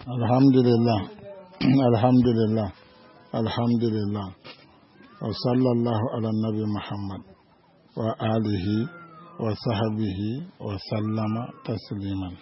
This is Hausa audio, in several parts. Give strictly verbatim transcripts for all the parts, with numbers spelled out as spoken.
Alhamdulillah, alhamdulillah, alhamdulillah. Wa sallallahu ala nabi Muhammad wa alihi wa sahbihi wa sallama tasliman.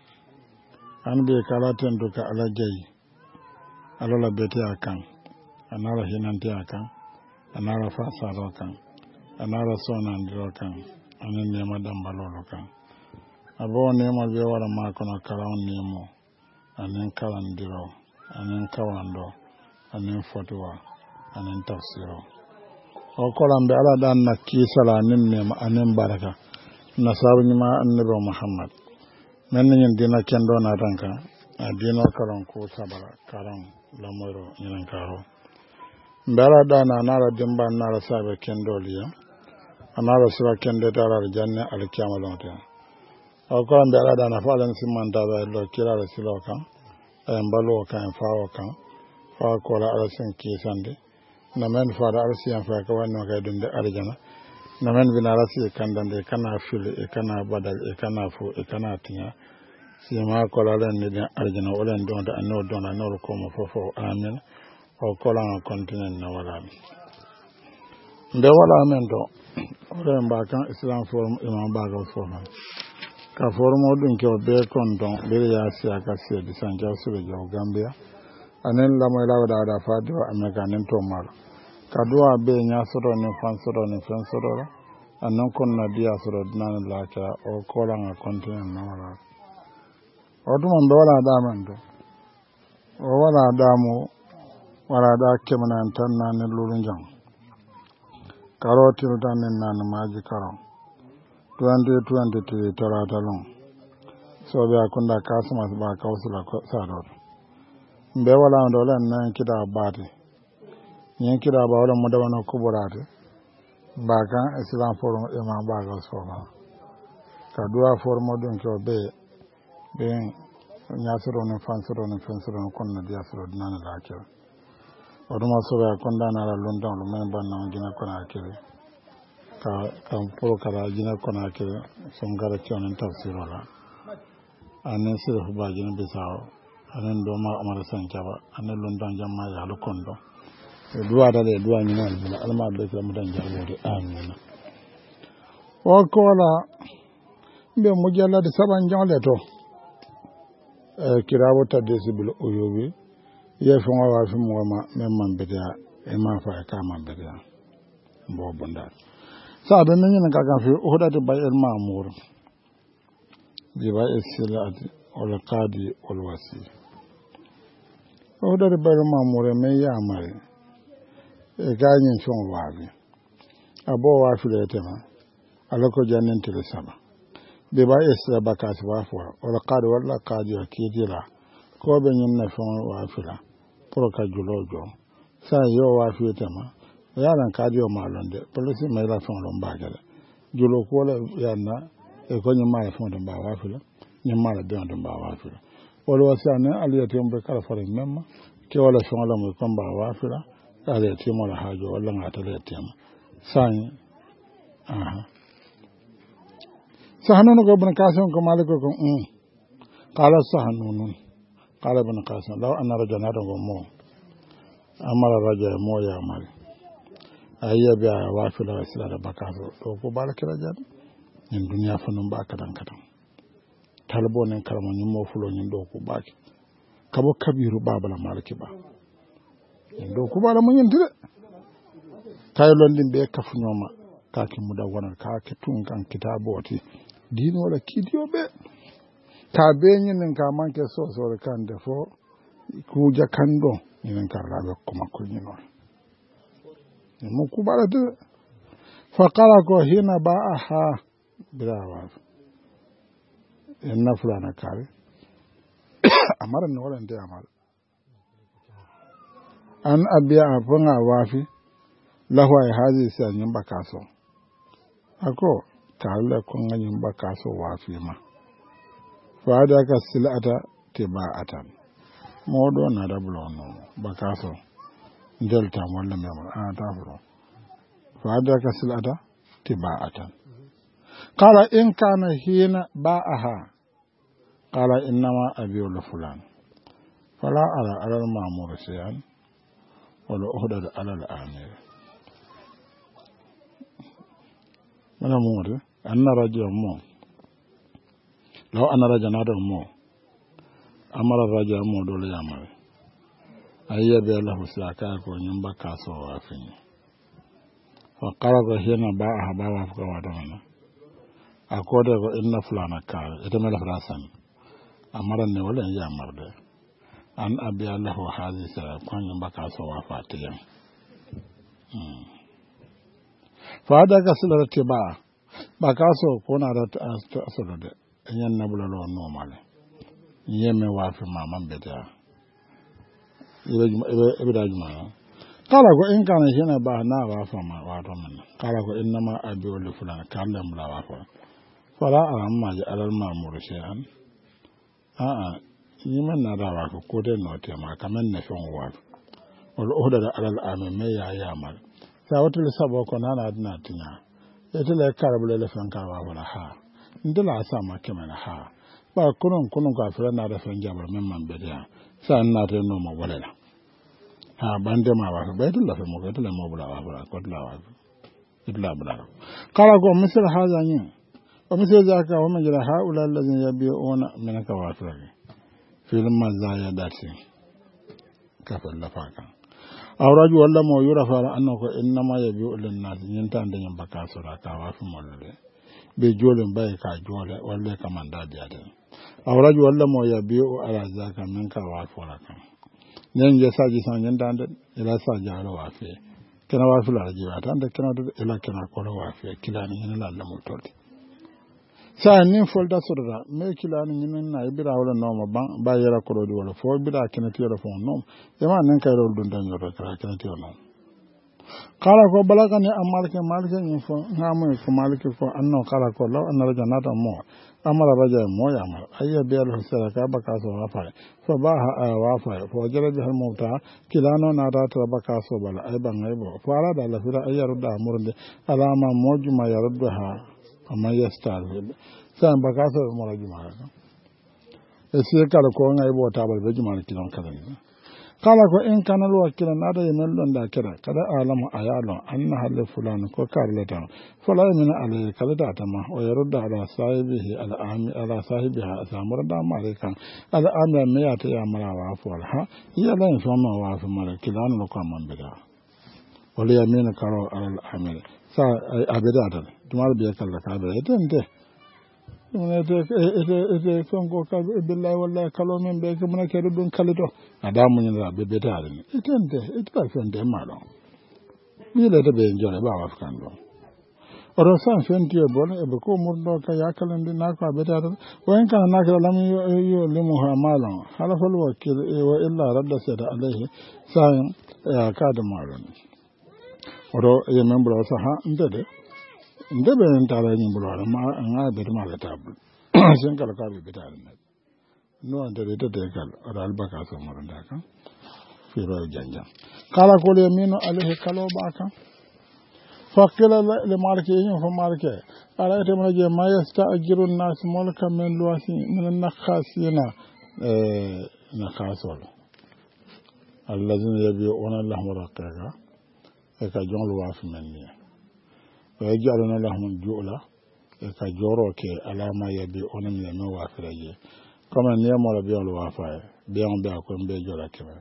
An be kalaten to ka alajai. Alola beti akan. Anara hinanti akan. Anara fasaro kan. Anara sonandiro kan. Anen nema dambalolo kan. Abo nema be wala makono kalaon nemo. Anen kalandiro, anen kawando, anen fotuwa, anen tafsiro. O kolambe ala dan na kisala anen nema anen baraka. Nasabu nyima annabi Muhammad. Men nyen dina kendo na tanka, adino karon ko sabara, karon lamoro nyen karo. Mbara dana nara dimba nara sabe kendo liya. Anara siwa kendo tara janne alikiyama lonte. Ọkọ mbe ala da na falen si manta ba lo kila la silo kan en balo kan fa o kan fa ko la ala sin ki sande na men fa da ala si en fa ka wanno ka dunde arjana na men bina ala si kan dande kana fil e kana badal e kana fu e kana tinya si ma ko la len ni arjana wala don da anno don anno ko mo fofo amen o ko la continent na wala mbe wala men do o mba kan islam forum imam bago forum ka formo dun ke be kondon be ya sia ka se di sanja su be jo Gambia anen la mo la da da fa do ameka nen to mar ka do be nya soro ni fan soro ni fan soro anan kon na dia soro nan la ka o ko la nga continent na wala o dum on wala da man do o wala da mo wala da kemana tan nan lulun jam karotil tan nan maji karon twenty twenty-three tarata long so be akunda customers ba kausula sador mbe wala ndo la nan kida bati nyen kida ba wala mo dawana kuburate ba kan islam forum e ma ba ga so ba ka duwa forum don ko be be nyasoro no fansoro no fansoro no konna dia soro dinana la ke oduma so be akunda na la london lo men ban na gina kona ke ka kan polo kala jina kona ke son gara kyonen tafsiro la anen sir ba jina bisawo anen do ma amara san kaba anen london jamma ya lo kondo e duwa da le duwa ni nan bula alma be kala mudan jabo de amin o kola be mujalla de saban jonle to e kirawo ta desibil oyobi ye fo wa fi mo ma memman be da e ma fa ka man be da bo bonda sabe men yin kakan fi hudati bay el ma'mur bi bay as-silat wal qadi wal wasi hudati bay el ma'mur men ya mare e ganyin chon wabi abo wa fi le tema alako jannen tele sama bi bay as bakas wa fo wal qadi wal qadi akidira ko be nyin na fon wa fi la pro ka julojo sa yo wa fi tema yaran kadio malonde police mai la fon lon bagale julo ko la yanna e ko nyama la fon don ba wafula nyama la don don ba wafula wala wasana aliyati mbe kala fare memma ke wala fon la mo kon ba wafula aliyati mo la hajo wala ngata le tema san aha sahanun ko ibn qasim ko maliko ko um qala sahanun qala ibn qasim law anna rajana do mo amara rajaya mo ya mari ayya be wa fi la sila da bakaso to ko barakira jad in duniya fanun ba kadan kadan talbo nen karama ni mo fulo ni do ko baki kabo kabiru babala maliki ba in do ko bala mun yintire tay londin be kafu nyoma ka ki muda wona ka ki tun kan kitaboti dino wala kidiyo be ka be nyin ka manke so so kan defo ku ja kando nyin kan rabe kuma ko nyino mukubala fakala ko hina ba'aha bilawa inna fulana kare amara ne wala nde amal an abiya afanga wafi lahu ay hazi sa nyamba kaso ako talla ko ngani mbakaso wafi ma fada ka silata tiba'atan modo na dablo no bakaso delta wala memor a tafuro fada ka silata tiba'atan qala in kana hina ba'aha qala innama abiyu fulan fala ara ala al-ma'mur shay'an wala uhdada ala al-amir mana mu'mur anna rajulan mu law anna rajulan mu amara rajulan mu dole yamare ayya bi Allah saka ko nyamba kaso wafin fa qarada hina ba'a ba'a fa wadana akode ko inna fulana ka ita mala frasan amara ne wala yamarde an abi Allah hadi sara ko nyamba kaso wafatiyan fa da kasala tiba ba kaso ko na da asolo de yan nabula lo normal yeme wafi mamam beta ibe da juma kala ko in kana hina ba na wa fa ma wa to man kala ko inna ma abi wal fulan kala mula wa fa fala amma ja alal mamur shay'an a a ni man na da wa ko de no te ma kaman ne fon wa wal uhda da alal amin me ya ya mal sa watul sabo ko na na dina tinya ita le karabule le fan ka wa wala ha ndala sa ma kemana ha ba kunun kunun ka fira na da fan jabar men man bediya sa na te no mo wala ha bande ma wa ba ita la fa mo ita la mo bula wa bula ko la wa illa bula kala go misal haza ni o misal zaka wa majra haula allazina yabiuna min ka wa fira fil mazayadati ka fa la fa kan awraju walla mo yura fara annako innama yabiu lin nas nyinta ande nyam bakasura ka wa fi molle be jole mbay ka jole walla ka manda diade awraju walla mo yabiu ala zaka min ka wa fora kan nyen je saji san nyinta ande ila saji ala wa fi kana wa fi la jiwa tande kana ila kana ko wa fi kilani nyina la la mo tolti sa ni folda sodra me kilani nyina na ibira wala no mo ban ba yara ko do wala fo bida kina tiyo fo no e ma nan kay rol dun dan yoro kala kina tiyo no kala ko balaga ni amalke malke ni fo ngamu ko malke ko anno kala ko law anna raja nata mo amara raja mo ya mal ayya bi al hasara ka baka so wa fa fa ba ha wa fa fo jara bi hal mauta kilano na ta ta baka so bala ay ban ay bo fa ala da la fira ayyaru da murde alama mojuma yarudha amma yastar san baka so mo la juma e se kala ko ngai bo tabal be juma kilon kala ni kala ko in kana lo kila nada yemen lon da kira kada alamu ayalo anna hal fulan ko karleta fala min alay kala da tama o yarda ala sahibihi ala ami ala sahibiha samur da malika ala amra me ya ta ya mara wa fol ha ya lan fama wa fa mara kilan lo ko man bida wala yamin karo ala amil sa abida da tumal be kala ka be tente ete ete ete sonko ka billahi wallahi kalo men be ko mona kedo dun kalito adamu ni la be betare ni etente etba fende malo ni le de be njore ba wa kan do oro san fenti e bon e be ko murdo ka yakalande na ko betare o en kan na ka lam yo yo limu ha malo hala fal wakil e wa illa radda sada alaihi san ka da malo oro e membro sa ha ndede ndebe ntara ni bulala ma nga be ma la table sen kala ka be betale na no ande de de kal ala albaka so mo nda kan fi ro janja kala ko le mino alayhi kalo baka fakila le marke yin fa marke ala ite ma je ma yasta ajrun nas mulka min luwasi min nakhasina eh nakhasol allazina yabi'una lahum raqiqa e ka jonlu wa fi menni ويجعلنا لهم جؤلا كجوروك على ما يبيعون من الموافر كما نيامو ربيع الوافر بيان بيكون بيجولا كما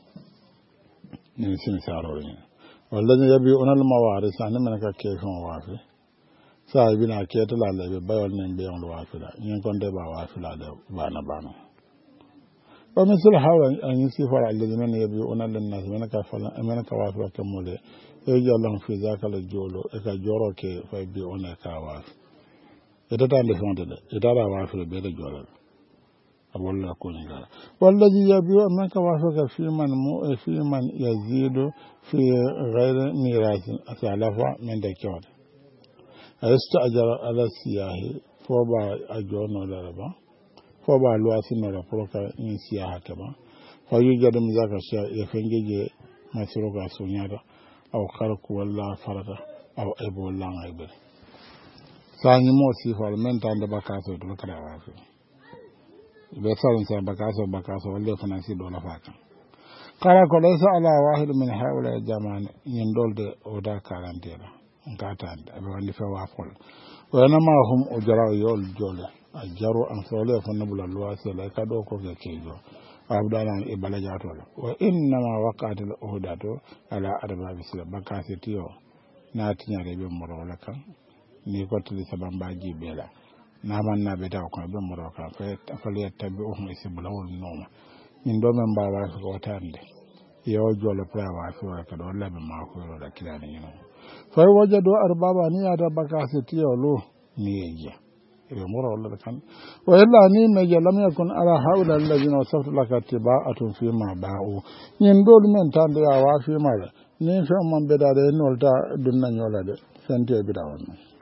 نسين سارورين والذين يبيعون الموارث أن منك كيف موافر سايبنا كيت لا لا بيان من بيان الوافر ينكون دبا وافر بانا بانا ومثل هذا أن يصفر الذين يبيعون للناس منك فلا منك وافر كمولي ejalon fi zakala jolo e ka joro ke fay bi ona ka wa eda tan de fonde de eda la wa fi be de jolo abolla ko ni gara wallazi yabi man ka wa fa fi man mu fi man yazidu fi ghayr miras asalafa min de kyot asta ajara ala siyahi fo ba ajono la ba fo ba lo asino la proka in siyaha ta ba fa yu jadum zaka sha ya fengeje masiro ga sunyada aw kharku walla farata aw ebo walla ngaybe sani mo sifal men tan da bakato do kala wafi be salon sa bakaso bakaso walle fana si do la faka kala ko laysa ala wahid min haula jama'an yin dolde o da karantela ngata abe wandi fa wafol wa na ma hum ujra yol jole ajaru an sole fa nabula luwase la ka do ko ke kejo abdana e balajato wa inna ma waqat al uhdatu ala adaba bisla bakasi tiyo na tinyare be morola kan ni ko tili sabambaji bela na man na be taw ko be moroka fa fa le tabi o mo sibulawul noma min do men bawa ko tande yo jole prawa so ka do labe ma ko da kilani no fa wajadu arbaba ni ada bakasi tiyo lo ni yeje e moro wala kan wa illa ni me je lam yakun ala haula alladhina wasaftu laka tiba'atun fi ma ba'u nyin dol men tande ya wa fi ma ni fa man be da de nolta dunna nyola de sante bi da won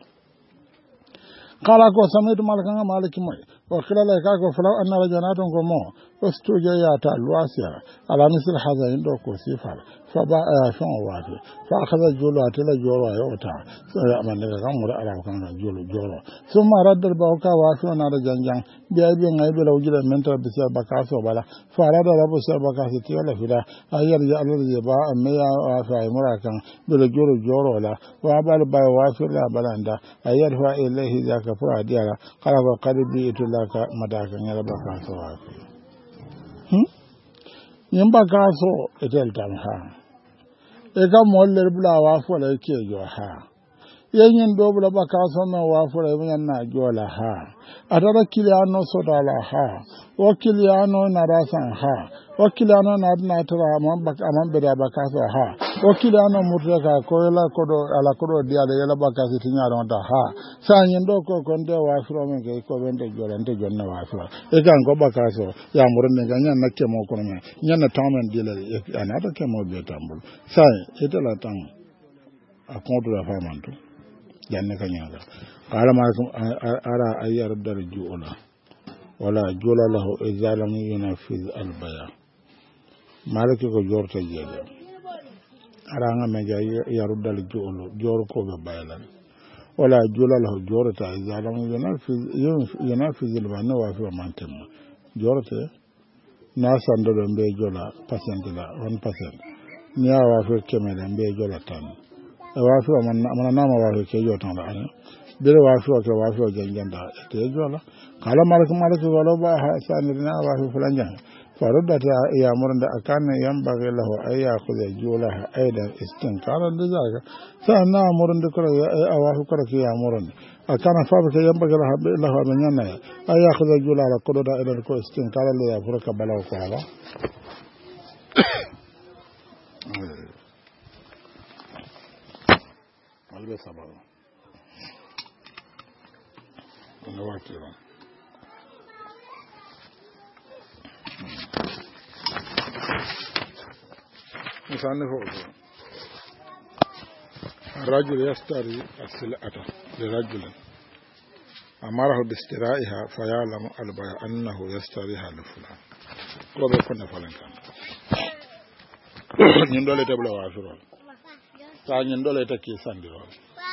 kala ko samitu malaka maliki moy wa khilala ka ko falaw anna rajanatun ko mo ostuje ya ta luasiya ala misal hadha indo ko sifal fa ba ya shon wati fa akhadha julu atila joro ayota so ya man daga kan mura ala kan julu joro summa raddal ba ka wa shon na da janjan biya bi ngai be lawjila menta bi sa bakaso bala fa rada rabu sa bakaso ti wala fida ayar ya alal ya ba amma ya wa fa mura kan be joro joro la wa bal ba wa fi la balanda ayar fa ilahi zaka fa diara kala ba qadibi itulaka madaka ngala bakaso wa hmm yamba kaso etel tan ha e ga moller bula wa fo la ke jo ha yenyin do bula bakaso na wa fo la yan na jo la ha adara kiliano so da la ha o kiliano na rasan ha o kiliano na na tara man bak aman be da bakaso ha o kiliano mutreka ko la ko do ala ko do dia de la bakaso tinya don da ha sa nyin do ko kon de wa fo men ke ko ben de jo lante jonna wa fo e ga ngo bakaso ya murne ga nyan na ke mo ko men nyan na tamen de la ana ta ke mo be tambul sa e de la tan a kontu la famanto janne ka nyaga qala ma ara ayyar darju ola wala jola lahu izalam yunafiz al baya malaki ko jorta jele ara nga me ja yaru dal jolo jor ko be baylan wala jola lahu jorta izalam yunafiz yunafiz al baya wa fi mantem jorta na sando do be jola patient la one percent ni awa fi kemele be jola tan e wa fi man man na ma wa ke jotan la ana bere wa fi ko wa fi janjanda te jola kala malaka malaka wala ba ha sanirina wa fi fulanja farudda ta ya murda akan yan bage lahu ayya khudha jola aidan istinkara da zaka sa na murda ko ya wa fi ko ya murda akana fa ba yan bage lahu lahu ban yanna ayya khudha jola la ko da aidan ko istinkara le ya furka balaw ko ala albe sabaro no watiro misalnya foto الرجل يشتري السلعة لرجل أمره باسترائها فيعلم البيع أنه يشتريها لفلان كل بكون فلان كان يندل تبلا وافرون تاني يندل تكي ساندرون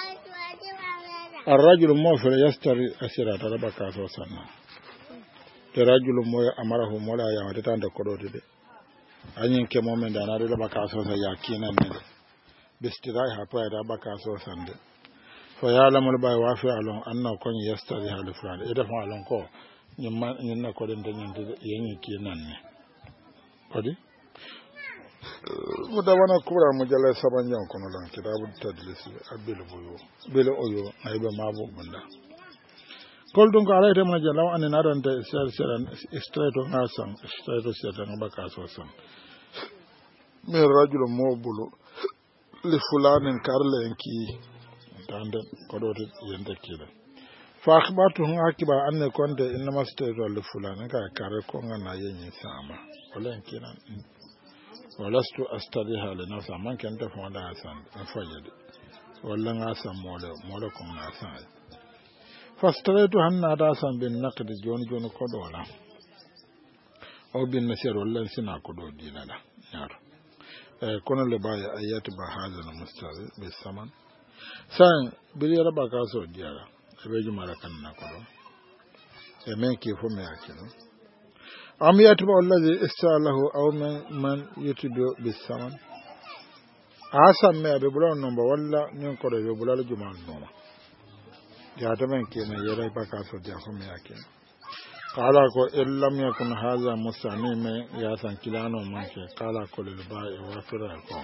الرجل موفر يشتري السلعة لبكاته وسنة الرجل مو أمره مولا يا تاند كودو anyin ke momen da na da baka so sa yakinan ne bistirai ha fa da baka so sande fa ya lamul bai wa fi alon anna kon yastari halu fran ida fa alon ko nyimma nyinna ko den den yin kinan ne kodi mu da wana kura mu jalla saban jan kono lan kitabu tadlis abil buyo bele oyo aybe mabu bunda kol dun ko arayte mo jalla an na ran de ser seran straight on asan straight on seran baka so san min rajul mobulu li fulanin karlen ki tande ko do yende kila fa akhbatu hun akiba anne konde inna mastayro li fulanin ka kare ko ngana yenyi sama wala kinan walastu astariha li nafsa man kan ta fonda asan afajade wala ngasa mole mole ko na asan fastraitu hanna da san bin naqd jon jon ko dola o bin nasir wala sina ko do dinala yaro kono le baya ayati ba hazal mustawi bi saman san bili raba ka so diara e be jumara kan na ko do e men ki fo me akino am yatba alladhi istalahu aw man man yutbi bisaman asam me be bulon nomba walla nin ko be bulal jumal noma ya ta men kenan yare baka so ja ko me yake kala ko illam yakun hadha musani me ya san kilano man ke kala ko lil ba'i wa fira ko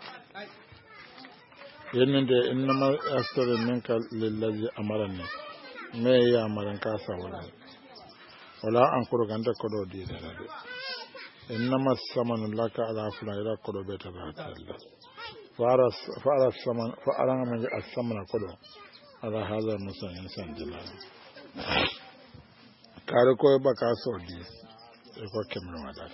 yennde innama astara minka lillazi amarani me ya amaran ka sa wala wala an ko ganda ko do di dala de innama samanu laka ala fulana ko do beta ba Allah fara fara saman fara man as-samana ko do ala hada musan san dilal kare ko ba ka so di e ko kemno wada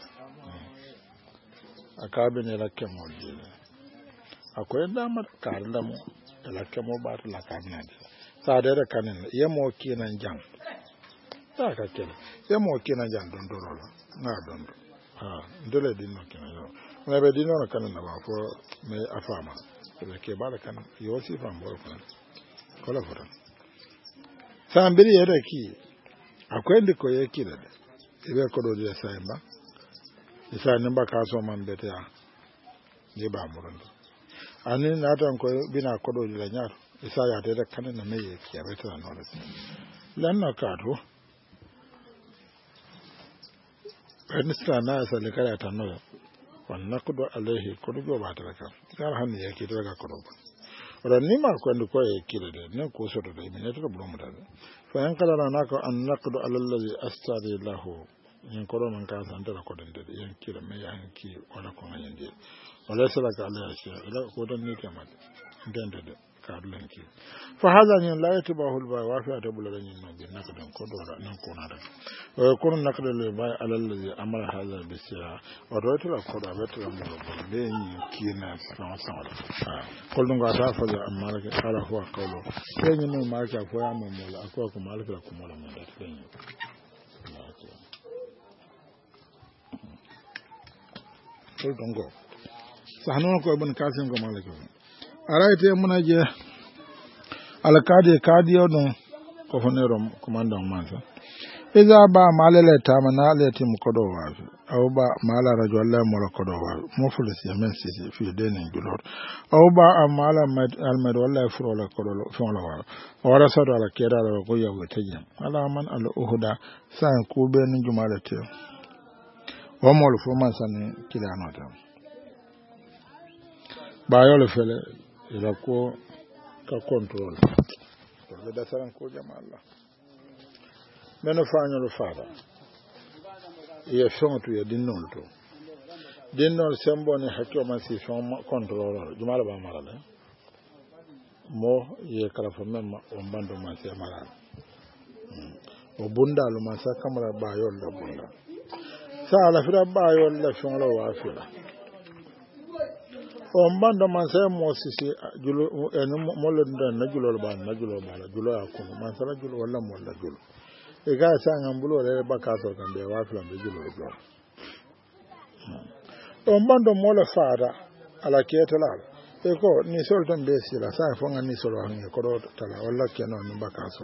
akabe ne la kemo di akwai damar kare da mu la kemo ba ta la kabna di sa da da kanin yemo kinan jan ta ka kele yemo kinan jan don doro na don ha dole din no kinan yo na be din no kanin na ba fo me afama be ke ba da kanin yo si fam bo ko ko la fota sa mbiri ya da ki akwai ndiko yake da ibe ko do dia sai ba isa ne ba ka so man beta ne ba murun ani na tan ko bina ko do dia nyar isa ya da kanin na me yake ya beta no da lan na ka to penista na sa le kala tan no wannan kudo alaihi kudo ba ta ka yar hannu yake daga kudo ranni ma ko ndo ko yake da ne ko so da me ne to bulu mu da fa yan kala na ko an naqdu alal ladhi astari lahu in ko man ka san da ko dan da yan kira me yan ki wala ko yan je wala sala ka Allah ya ce ila ko dan ne kamar dan da ka Allah ki fa hada ni la yatbahu al ba wa fi ta bularan yin no bin naqdan ko do nan ko na da wa kun naqdu al ba alal ladhi amara hada bi sira wa do to ko da beto mo do be ni ki na sa sa ko dun ga ta fa amma ka kala huwa qawlu sai ni no ma ka fa mo mo la ko ko mal ka ko mo la mo da sai ni ko dun go sa hanon ko ibn kasim ko malaka araite muna je alkade kadiyo don ko fonerom commandant mansa iza ba malale tamana lati mukodo wa aw ba mala rajul la mo kodo wa mo fulisi men sisi fi denen julor aw ba amala mad almad wala furo la kodo fon la wa wara sado ala keda la ko yawo tajem ala man al uhda san ku ben jumalate wa mo fo man san kilano tam ba yo le fele ila ko ka control to da saran ko jama Allah meno faño lo fada ye fontu ye dinnol to dinnol sembo ne hakko man si fon control jumala ba marale mo ye kala fo memma o bando man se marale o bunda lo man sa kamara ba yol la bunda sa la fira ba yol la fon lo wa fira o mbando man sai mo sisi julo en mo le ndan na julo ba na julo ba la julo akunu man sala julo wala mo la julo e ga sa ngam bulo le ba ka so kan be wa flam be julo julo o mbando mo la fara ala keta la e ko ni sol tan be si la sa fo ngam ni sol wa ngi ko do tala wala keno ni ba ka so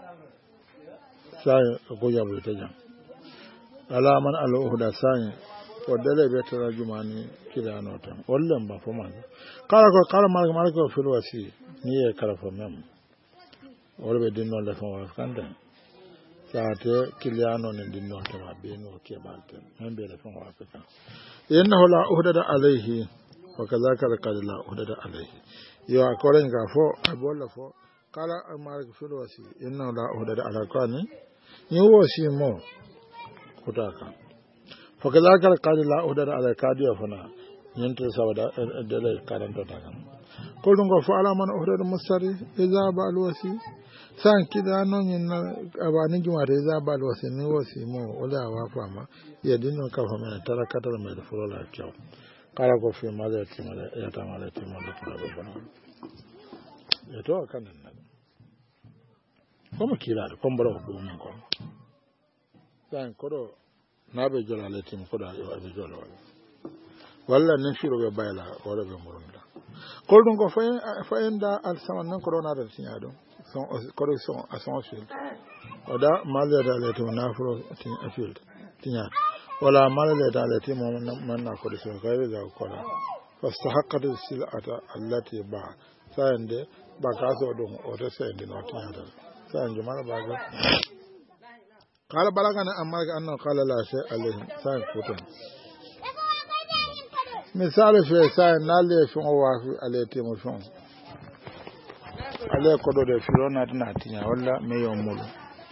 sai ko ya bu te jam ala man ala uhda sai ko dele be tara jumani kilano tan wallan ba fo man kala ko kala mal mal ko fil wasi ni e kala fo mem wolbe dinno le fo wa kanda saate kilano ne dinno to ma be no ke balte men be le fo wa ka innahu la uhdada alayhi wa kadhaka la uhdada alayhi yo akoren ga fo abola fo kala mal ko fil wasi innahu la uhdada alakani ni wasi mo kutaka fakadaka alqadila udara ala kadiya fana yente sawada dele karanta daga ko dum go fa ala man udara musari iza balwasi san kida non yin abani jumare iza balwasi ni wasi mo wala wa fama ya dinno ka fama tara katara me furo la kyaw kala ko fi mala timala ya tamala timala furo ba bana ya to kanan nan ko mo kila ko mbaro do min ko san ko nabe jola letim ko da yo abe jola wala walla nen firo be bayla wala be murunda ko dum ko fay fayenda al saman nan corona da tinya do son correction à son field oda malde da letim na firo tin field tinya wala malale ta le timo man na ko so ko be da ko la fastahaqqat sil'ata allati ba sayande ba ka so dum o to sayande no tinyata sayande mala ba ga qala balagana amma ga anna qala la shay alayhi sayan futan misale fe sayan nalle fi o wa fi ale timo fon ale ko do de firona na tinya walla me yo mulu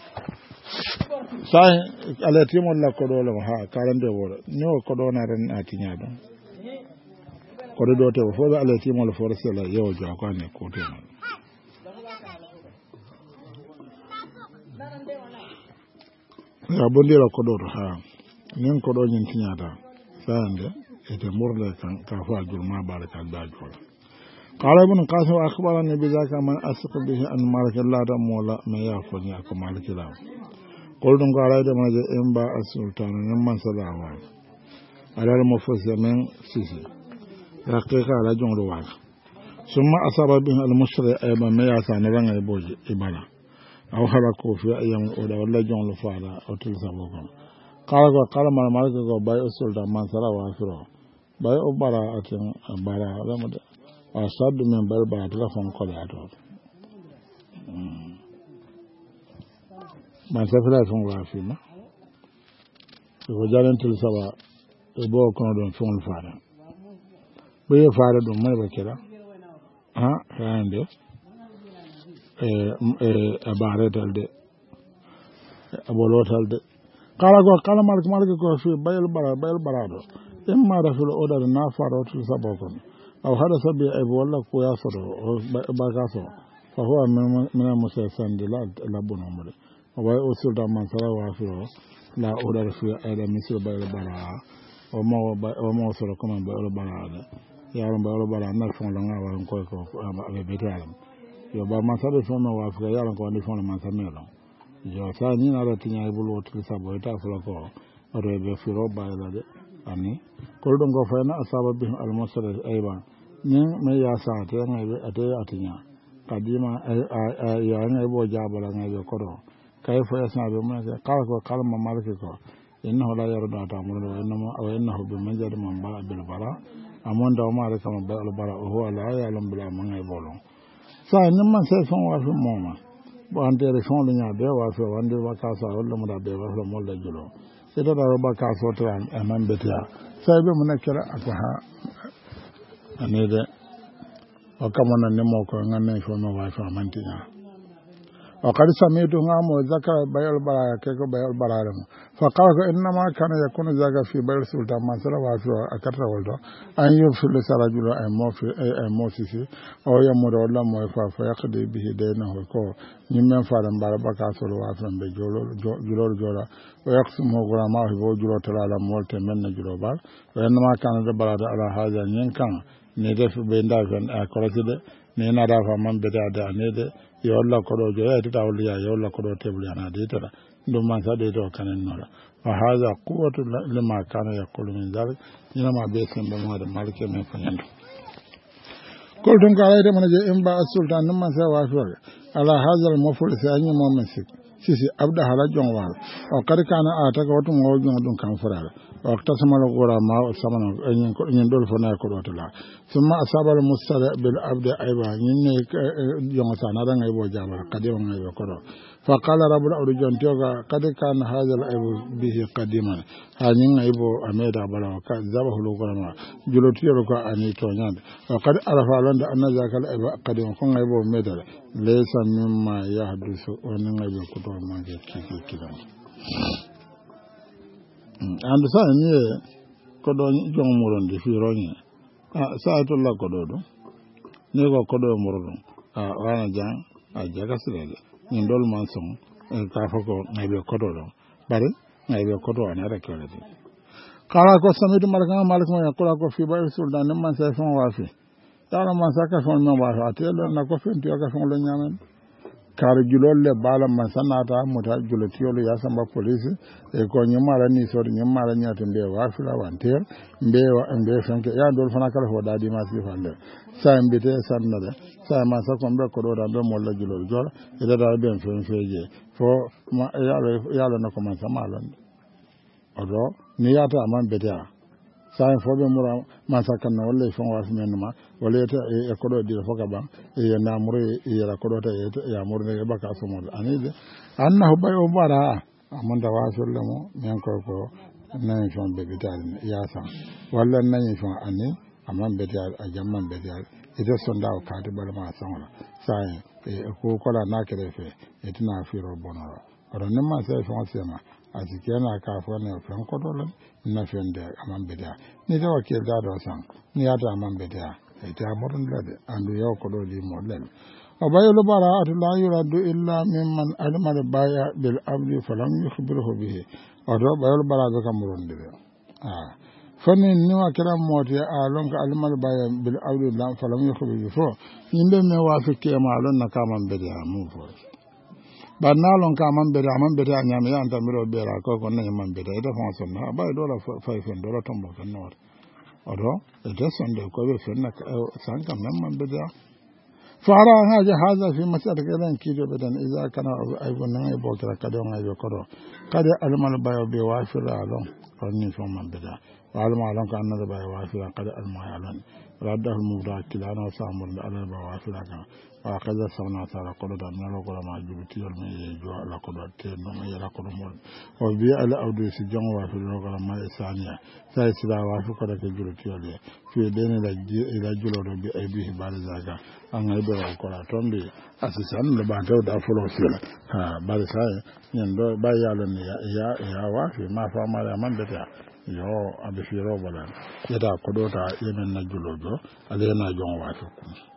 sai ale timo la ko do la ha karande wora no ko do na ren atinya do ko do te fo ale timo la force la yo jo ko ne ko te ya bondi la ko do ha nin ko do nyin tinya da sande ete murle kan ka fa jul ma baraka da jol قال ابن قاسم أخبرني بذاك من أثق به أن مالك الله دم ولا ما يأخذ يأكل مالك الله قلت قال هذا ما جاء إنباء السلطان من صدعوا على المفوز من سيسي رقيق على جون رواق ثم أصاب به المشرع أيضا ما يأسان رنع يبوج إبالا أو خلقوا في أيام الأولى ولا جون لفعلا أو تلسبوكم قال قال ما مالك باي السلطان من صدعوا أفره باي أبارا أتن أبارا رمضة أصاب من بربا تلفون قلعته man safira fon rafina ko jaren tul sawa e bo kono don fon faara bo ye faara dum may bakira ha hande e e abare dalde abolo dalde kala go kala malik malik ko fi bayel bara bayel barado imma rafil odar na faaro tul sabo kon aw hada sabi e walla ko ya soro ba ka so fa huwa min musasan dilal la bono mo way usul da man sara wa fi la odar fi ada misir bayel bara o mo o mo soro ko man bayel bara ya ron bayel bara na fon la nga wa ko ko abe betalam yo ba man sara fon wa fi ya ron ko ni fon man samelo yo sa ni na ra tinya ibulu otu sa boy ta flo ko ore be fi ro bayel de ani ko don go fa na asaba bi al musal ayba ni me ya sa te ngai ate atinya kadima ya ngai bo jabala ngai ko do kay fo yasna be mo kala ko kala ma malike ko innahu la yarda ta amru wa innahu aw innahu bi manjad man ba bil bara amon da ma reka man ba al bara o huwa la ya'lam bila man ay bolon sa ni man sai fon wa fi moma bo ande re fon le nya be wa fi wande wa ka sa wala mo da be wa mo la julo sai da ba ka so tra man betia sai be mo na kira ataha anede o kamana ne mo ko ngane fo no wa fi mantinya وقد سمعت نعم وذكر بيع البرايا كيكو بيع البرايا فقال إنما كان يكون ذاك في بيع السلطان ما سلا وافي أكثر ولده أن يفعل سرجل أي موفي أي موسيسي أو يمر ولا موفى فيقضي به دينه كو نمن فارم باربك أسر وافي بجلول جلول جولا ويقسمه غرامه بوجلو تلا مولت من جلوبال وإنما كان البرايا على هذا ينكن ندف بيندا فن أكرتده نينا دافع من بدأ نيده yolla kodo jo ya tita waliya yolla kodo tebli ana ditara dum man sa de to kanen nola wa hadha quwwatu lima kana yaqulu min dhalik ina ma be sen ba ma da malike men fanyan ko dum ka ayde man je imba sultan man sa wa fi ala hadha al maful sa anyi mo men sik sisi abda hala jon wa o kar kana ata ko to mo jon dum kan fara o ta sama lo gora ma o sama no nyen ko nyen dol fona ko do la summa asabal mustara bil abd ayba nyen ne jon sa na da ngay bo jama kadim ngay ko do fa qala rabbul arjon toga kad kana hadha al aybu bihi qadiman ha nyen ngay bo ameda bala ka zabahu lo gora ma julo tiro ko ani to nyande o kad arafa landa anna zakal ayba qadim ko ngay bo medal laysa mimma yahdusu on ngay bo ko do ma ke ki kidan and sa ni kodo jong muron di fi roñi ah sa to la kodo do ne ko kodo muron ah wana jang a jaga sele ni dol man som ka fa ko ngaybe kodo do bare ngaybe kodo ana ra kele de kala ko samidu malaka malaka ya kula ko fi ba sultan man sa fon wa fi dara man sa ka fon no ba atelo na ko fin tiyo ka fon lo nyamen kar julol le bala man sanata mota julo tiyolo ya samba police e ko nyamara ni so nyamara nyata mbe wa fila wanter mbe wa mbe fanke ya dol fana kala ho dadi ma si falle sa mbite sannade sa ma sa ko mbe ko do da be mo la julol jor e da da ben fen feje fo ma ya ya na ko man samalon odo ni yata aman bedia sai fobe mura masakan na wallahi fon wasu men ma wallahi ta e kodo di foka ban e na mure e ya kodo ta ya mure ne baka so mo anide annahu bayo bara amanda wasu lamo men ko ko nan fon be bital ya san walla nan fon ani aman bedia a jamman bedia ita sonda o kadi balma sanwala sai e ko kola na kere fe etina firo bonoro odo ne ma sai fon sema asikena ka fo ne fen ko dolan na fen de aman bedia ni da wakil da do san ni ata aman bedia ita modon lade andu yaw ko do di mo len o bayulu bara'atu la yuradu illa mimman alima al baya bil abdi falam yukhbiruhu bihi odo bayulu bara'atu kamurun dire ah fani ni wa kira moti a lon ka alima al baya bil abdi lam falam yukhbiruhu fo yimbe me wa fi kema lon na kaman bedia mu fo banalon ka man bere man bere anyame ya anta miro bera ko ko nan man bere da fon son na ba do la fa fen do la tombo kan no odo e de son de ko be fen na san kam nan man bere fara haja haza fi masal kalan kido bedan iza kana ay wonan ay bokra kado ngay be kodo kade almal bayo be wa fira alon kon ni fon man bere walma alon ka anna bayo wa fira kade alma alon radda al mubda kilana samul ala ba wa fira kan wa kaza sauna tara kodo da nalo ko ma jubuti yol me jo ala kodo te no me yala kodo mo o bi ala awdu si jongo wa fi no ko ma sania sai sila wa fi kodo ke jubuti yol ye fi dene la ila julo do bi ay bi bal zaga an ay do ko la tombe asisan le ba taw da folo sila ha bal sai nyen do ba yalo ni ya ya wa fi ma fa ma la man beta yo abe fi ro bala yeda kodo ta yemen na julo do ale na jongo wa fi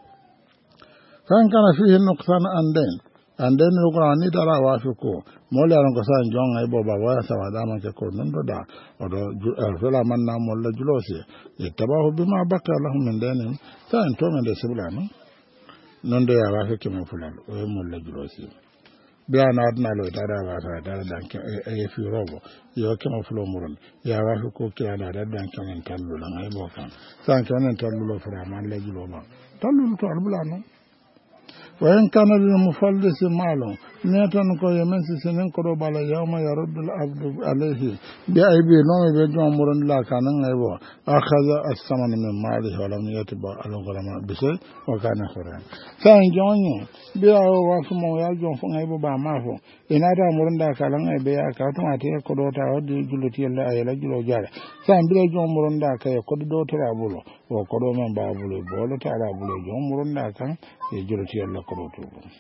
kan kana fihi nuqsan anden anden no ko ni dara wa fi ko mo le ron ko sa njon ay bo ba wa sa wa da man ke ko non do da o do fela man na mo la julosi e tabahu bima baka lahum min danin sa en to men de sibla no non do ya wa fi ke mo fulan o mo la julosi be ana adna lo dara wa sa dara dan ke e fi robo yo ke mo fulo muron ya wa fi ko ke ana da dan ke men tallu la ay bo kan sa ke men tallu lo fra man la julo ma tallu to albula no وإن كان للمفلس مال نيتن كو يمن سنن كرو بالا يوم يرد العبد عليه بأيبي نوم بجوم مرن لا كان غيبو أخذ الثمن من ماله ولم يتبع الغرماء بشيء وكان خيرا كان جوني بيا وافمو يا جون فون غيبو با مافو ina da murin da kalan ai be ya ka tuma te ko do ta wadi juluti yalla ay la julo jare san bi jom murin da ka ko do to ra bulo o ko do men ba bulo bolo ta ra bulo jom murin da kan e juluti yalla ko do to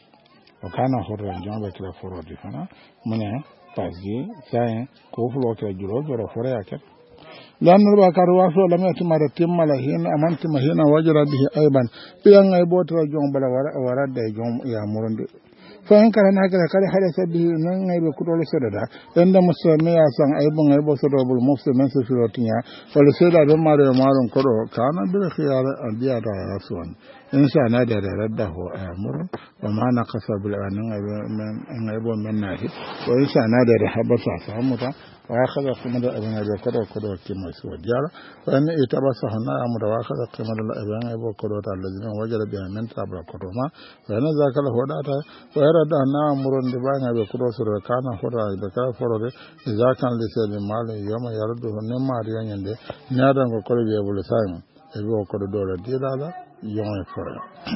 o kana horra jom be tra foro di fana mune pasji sai ko fulo ke julo joro foro ya ke lan ba karwa so lam yatimara timala hin amanti mahina wajra bihi ayban biyan ay botra jom bala wara wara da jom ya murin fayin kara na kara kare hada sabbi nan ngai be kudolo sedada enda musulmi ya san ay bon ay bo sodo bul muslimin se firotinya wala seda do mare maron kodo kana bil khiyar adiya da rasul insha na da radda ho amur wa ma na kasabil anan ay men ay bo men nahi wa insha na da habata samuta wa akhadha qimada ibn abi kodo kodo kimo so diara wa an itabasa hana amur wa akhadha qimada ibn abi kodo ta lazina wajala bi men tabra kodo ma wa na zakala hodata wa da na muron da bana be kudo sura kana fora da ka fora de za kan le se le mal yoma yardu ne mariya nyande nyaada ko ko be bulu sai e go ko do la dilala yoma fora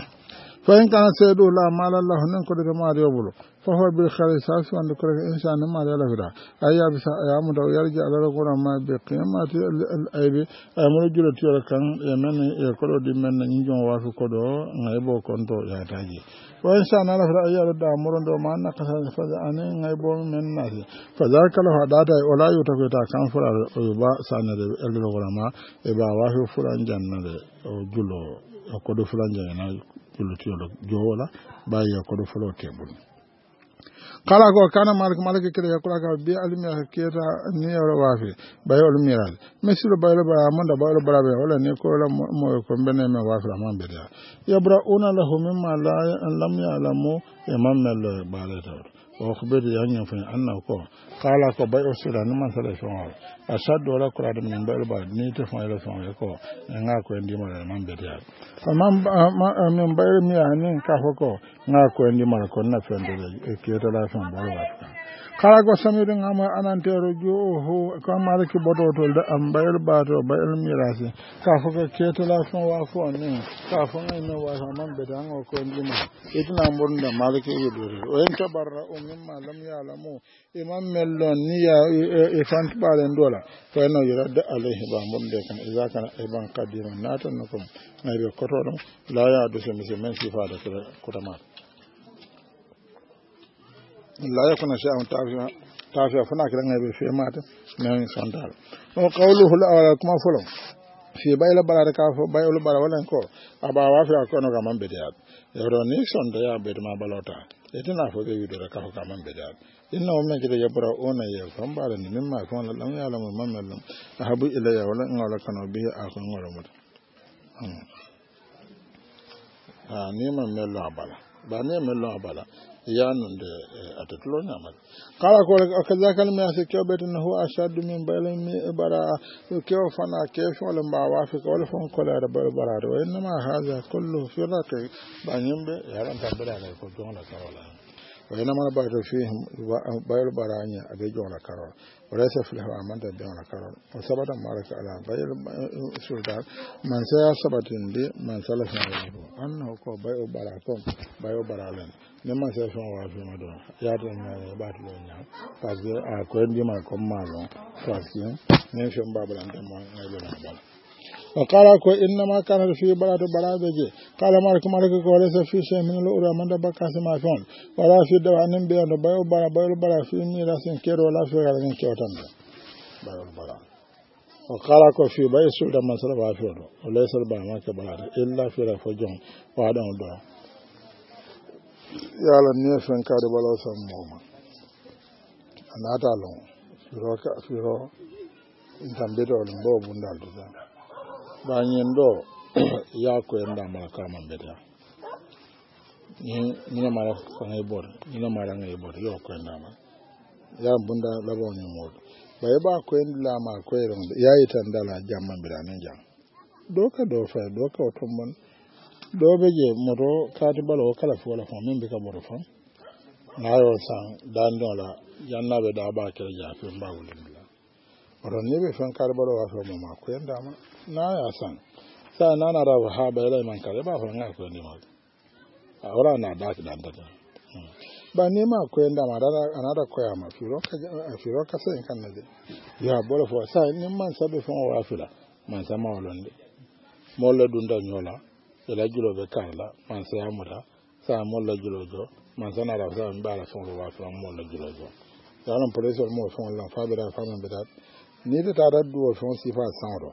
fa in kana se do la mal allah nan ko de mariya bulu fa huwa bil khalisas wa ko insan mariya la fira ayya bi ya mu da yarji ala ko ma be qiyamati al aybi amul julati kan yemen e ko do di men ni jon wa ko do ngai bo konto ya taji wa insha Allah fa ayyara da muron do man na kasa fa anen ngai bo men na fa zaka la hadata wala yuta ko ta kan fura ba sanade el do grama e ba wa fu furan jannade o julo ko do furan janna julo tiolo jowola ba ya ko do fulo tebul kala ko kana malik malik kire ko ka bi alimi hakira ni yoro wafi bayo almiral mesiro bayo ba amanda bayo barabe wala ne ko la mo ko bene me wafi amman beda yabrauna lahu mimma la lam ya'lamu imamnal balata o khbiri yanya fa anna ko kala ko bayo sura ni man sala shon asad wala ko adam min bayo ba ni te fa ila shon ko nga ko ndi ma man beda amman min bayo mi anin ka ko nga ko ndi ma ko na fende e kiyata la shon bayo kala ko samirin ama anantero joho ko maliki bototo de am bayel bato bayel mirasi ka fo ko ketala fon wa fo ni ka fo ngai no wa man be dan o ko ndima itna murunda maliki yidore o en tabarra o mimma lam ya'lamu imam mellon ni ya e fant balen dola ko no yirade alayhi ba murde kan iza kana iban qadiran natan ko ngai be koto la ya do se men sifa da ko tama la yakuna shay'un tafiya tafiya fana kiran ngabe fi mata nan sondal o qawluhu la kuma fulum fi bayla baraka ka fo bayul bara wala ko aba wa fi ko no gamam bediyat yoro ni sonda ya be ma balota etina fo be wido ka fo gamam bediyat inna o men kide yabra ona ye ko mbara ni mimma ko la lam ya lam mamman habu ila ya wala ngala kano bi a ko ngoro mut ah ni man mello abala ba ni mello abala yanunde atatulo nyamal kala ko kazakal mi asike betin huwa ashadu min baylin mi bara ke fana ke fole mba wafi ko wala fon ko la bara bara wa inma hadha kullu fi raqi banyimbe yaran tambara ko jona karola wa inma ba to fi bayl baranya abe jona karola wala sa fi hawa man da jona karola wa sabata maraka ala bayl sultan man sa sabatin de man salafa annahu ko bayl barakom bayl baralan ne ma se fon wa fi mado ya to na ba to nya parce que a ko ndi ma ko malo parce que ne fe mbabala ndam ma ngai le na wa qala ko inna ma kana fi balatu balabe je qala mar ko mar ko wala sa fi shay min lo ura manda bakka sama fon wala fi da anan be no bayo bara bayo bara fi mi la sen kero la fi ga ngi kewtan bayo bara wa qala ko fi bayo sulda masala wa fi do wala sal ba ma ke balade illa fi ra fo jon wa dan do yala ne fen ka de balaw sam moma anata lon firo ka firo intambe do mbo bundal do ba nyen do ya ko enda ma ka man beta ni ni na mara ko ngai bor ni na mara ngai bor yo ko enda ma ya bunda la bo ni mod ba e ba ko enda ma ko ron ya yitan dala jamman bira nan jam do ka do fa do ka otomon do beje moto kati balo kala fo la fon min be ka moto fon na yo san dan do la yanna be da ba kere ja fe mba wulin la oron ni be fan kar balo wa fo ma ko enda ma na ya san sa na na ra ha ba la man kare ba fo nga ko ni ma ora na da ki dan da ba ni ma ko enda ma da anada ko ya ma firo ka firo ka sai kan na de ya bolo fo sa ni man sabe fo wa fila man sama wolonde mo la dunda nyola ila julo be karla man sa amura sa mo la julo jo man sa na ra sa mbala fon wa fon mo la julo jo yalan police mo fon la fa be da fa man be da ni da ta da duo fon sifa sanro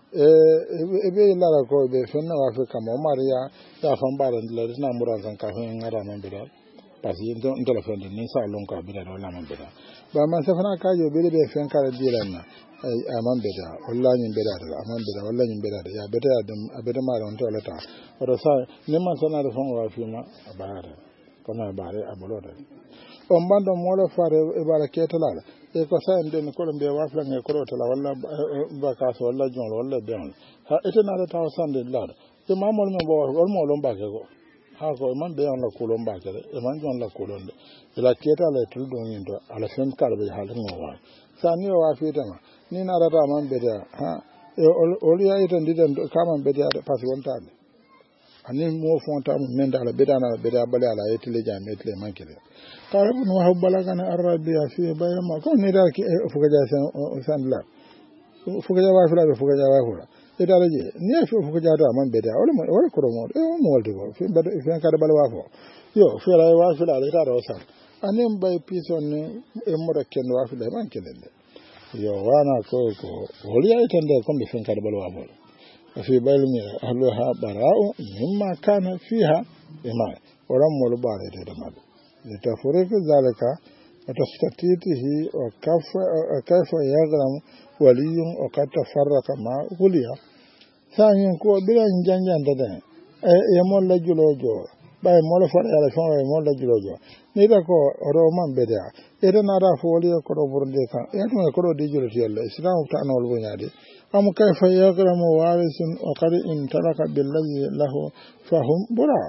eh ebe la ra ko be fon na wa fa kama maria ya fon ba ran la na mura san ka fon ngara man be da pasi ndo ndo la fon ni sa lon ka be da la man be da ba man sa fana ka jo be be fon ka di ran na aman beda wallahi beda da aman beda wallahi beda da ya beda da abeda ma ran to lata odo sa ne man sana da fon wa fi ma abara kama bare abolo da on bando mo lo fare e baraketa la e ko sa nden ko be wa fla nge ko to la walla ba ka so walla jon walla ben ha ete na da taw sande la e ma mo mo bo wal mo lo ba ke ko ha ko man be on la ko lo ba ke e man jon la ko lo de la keta la tul do ngindo ala fen karbe halin mo wa sa ni wa fi ta ma ni na rata man beda ha e oli ya ito ndidan kama beda pasi wontane ani mo fonta men dala beda na beda bale ala etile ja metle mankele kala no ha balaga na arabiya fi bayna ma ko ni da ki fuga ja san san la fuga ja wa fula fuga ja wa fula e dala je ni fi fuga ja da man beda wala wala ko mo e mo walde ko fi beda fi ka da bale wa fo yo fi la wa fula le ta do san ani mbay pison ne e mo da ken wa fula mankele yo wana ko ko woli ay tande ko be fen karbal wa bol fi balmi ahluha bara'u mimma kana fiha ima oram mol bare de de mal de tafuriku zalika atastatitihi wa kafa kafa yagram waliyun wa qad tafarraqa ma uliya sanin ko biran janjan de e mol la julojo bay mol fa ala fa mol la julojo ni da ko oro man beda ede na da fo wali ko do burde ka e to ko do di jolo yalla islam ta na wal bunyade am kayfa yagramu warisun wa qad in taraka billazi lahu fahum bura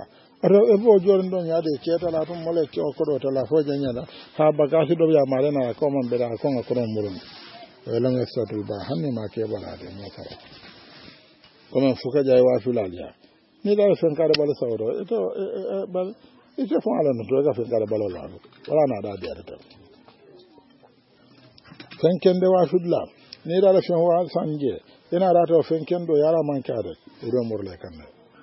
ro e bo jorin don yaade keta la tum mole ko ko do tala fo janyala ha bagasi do ya mare na ko man beda ko ko ron murun wala nga satul ba hanni ma ke balade mo tara ko man fuka jay wa filaliya ni da fen kare bal sawdo ito bal ito fo ala no do ga fen kare bal la wala na da biya ta fen kende wa fidla ni da fen wa sanje ina da to fen kendo yara man kare do murle kan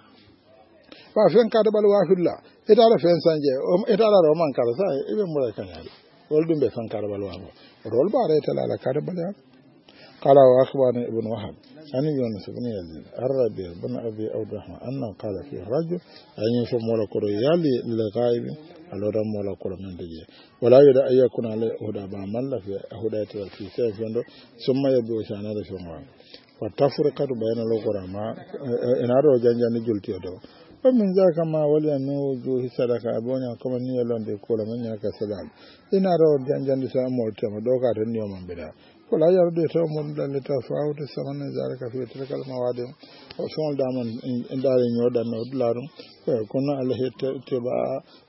wa fen kare bal wa fidla ita da fen sanje ita da ro man kare sai ibe murle kan ya wol dum be fen kare bal wa rol ba re ta la kare bal ya qala wa akhbarani ibn wahab عن يونس بن يزيد الربيع بن أبي عبد الرحمن أنه قال في الرجل أن يفهم ولا كره يالي للغائب على رم ولا كره من دجيه ولا يدع أن يكون عليه هدى بعمل في هدى في سيف يندو ثم يبدو شأنه في مال وتفرقة بين القرآن إن أرى جنجان جلتي دو ومن ذاك ما ولي نوجه صدقة أبونا كما نيلون دي كولا من يك سلام إن أرى جنجان سامول تام دوكا تنيوم بدا ولا يرد يتوم لتفاوت الثمن ذلك في تلك المواد وشون دامن إن دار يودا نودلارم كنا عليه تبع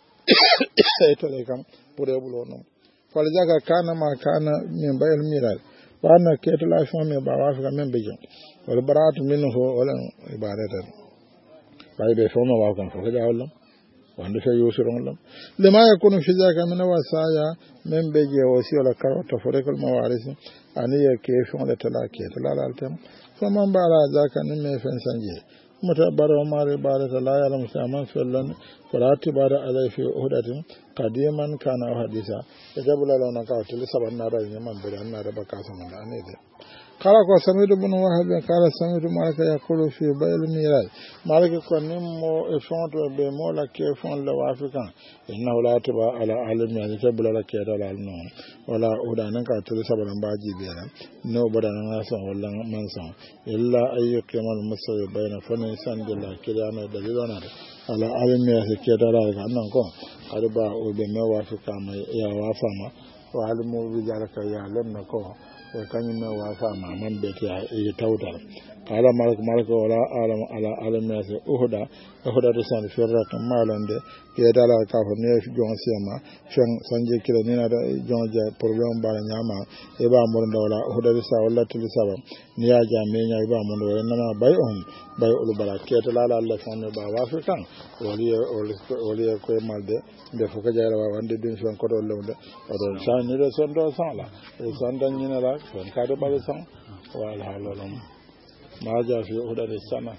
يتلكم بريبلونم فلذلك كان ما كان من بين الميراث وأنا كيت لا شون من بعافك من بيجون والبراءة منه ولا عبارة بعد شون ما بعكم فكذا ولا وعند شيء يوسرون لهم لما يكون في ذلك من وصايا من بيجي وصي ولا كرو تفرق الموارث أني كيف ولا تلا كيف لا لا تم فمن بعد ذاك نمي فنسنجي متبر وماري بارة لا يعلم سامان فلان ولا تبار عليه في أهدة قديما كان حديثا يجب لا لنا كاتل سبعة نار يمن بدأ نار بكاسم أني ذا قال قال سمير بن وهب قال سمير مالك يقول في بيع الميراث مالك كنيم مو إفونت بمولا كيفون لوافقان إنه لا تبع على علم يعني تبلا لا كيرا لا نون ولا أهدى نكا تلسا بلن باجي بيرا نو بدا ناسا ولا منسا إلا أي قيم المصر بين فنسان جلا كيرانا دليلنا على علم يعني كيرا لا كأنهم كون قد با وبما وافقان يا وافما وعلموا بذلك يعلم نكو kanyi na wafa ma man beti ya tawdal kala malak malak wala alam ala alam ya se uhda uhda de san firra kan malande ke dala ka fa ne jon sema fen sanje kila ni na da jon ja problem bala nyama e ba mo ndawla uhda de sa wala til sabam ni ya ja me nya ba mo ndo na ma bay on bay ulu bala ke dala la Allah fa ne ba wafa kan wali wali ko malde de fuka jara wa wande din son ko do lewde o do sa ni de son do san la e son dan ni na la son ka de bala san wala halolum ما جاء في أهدى السنة